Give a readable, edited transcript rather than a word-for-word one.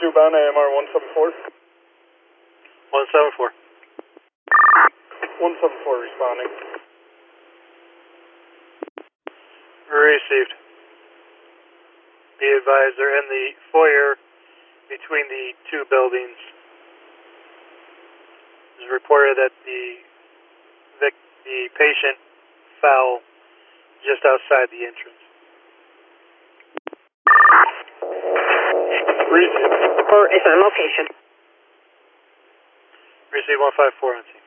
Dubon, AMR 174. 174. 174 responding. Received. Be advised, they're in the foyer between the two buildings. It was reported that the patient fell just outside the entrance. Received. Or is on location. Receive 154 on scene.